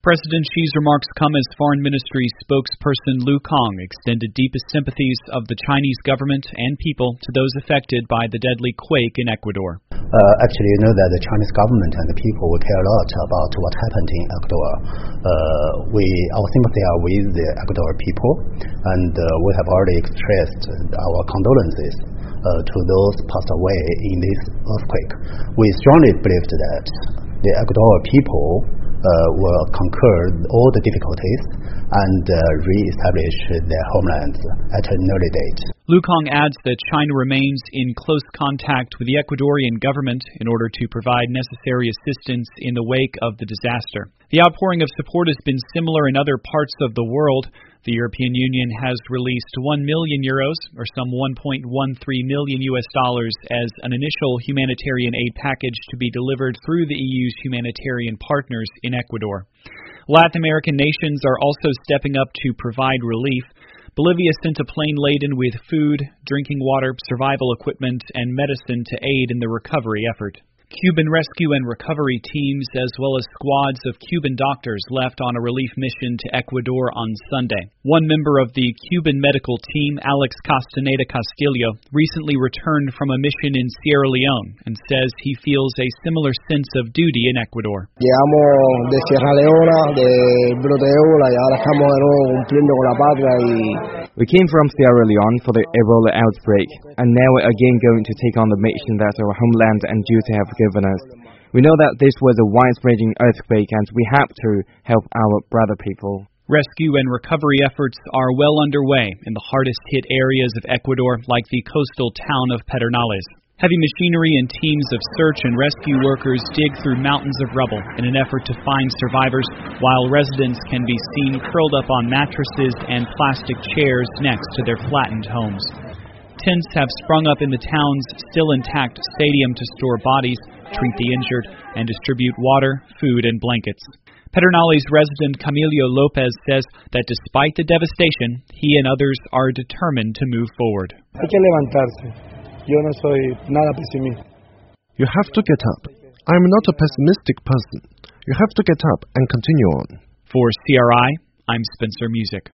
President Xi's remarks come as Foreign Ministry spokesperson Lu Kang extended deepest sympathies of the Chinese government and people to those affected by the deadly quake in Ecuador. Actually, you know that the Chinese government and the people care a lot about what happened in Ecuador. Our sympathy are with the Ecuador people, and we have already expressed our condolences to those passed away in this earthquake. We strongly believe that the Ecuador people will conquer all the difficulties and re-establish their homelands at an early date. Lu Kang adds that China remains in close contact with the Ecuadorian government in order to provide necessary assistance in the wake of the disaster. The outpouring of support has been similar in other parts of the world. The European Union has released €1 million, or some $1.13 million as an initial humanitarian aid package to be delivered through the EU's humanitarian partners in Ecuador. Latin American nations are also stepping up to provide relief. Bolivia sent a plane laden with food, drinking water, survival equipment, and medicine to aid in the recovery effort. Cuban rescue and recovery teams, as well as squads of Cuban doctors, left on a relief mission to Ecuador on Sunday. One member of the Cuban medical team, Alex Castaneda Castillo, recently returned from a mission in Sierra Leone and says he feels a similar sense of duty in Ecuador. Llegamos de Sierra Leona, de brote de ébola, y ahora estamos de nuevo cumpliendo con la patria. We came from Sierra Leone for the Ebola outbreak, and now we're again going to take on the mission that our homeland and duty have given us. We know that this was a wide-spreading earthquake, and we have to help our brother people. Rescue and recovery efforts are well underway in the hardest-hit areas of Ecuador, like the coastal town of Pedernales. Heavy machinery and teams of search and rescue workers dig through mountains of rubble in an effort to find survivors, while residents can be seen curled up on mattresses and plastic chairs next to their flattened homes. Tents have sprung up in the town's still intact stadium to store bodies, treat the injured, and distribute water, food, and blankets. Pedernales resident Camilo Lopez says that despite the devastation, he and others are determined to move forward. Hay que levantarse. Yo no soy nada pesimista. You have to get up. I'm not a pessimistic person. You have to get up and continue on. For CRI, I'm Spencer Music.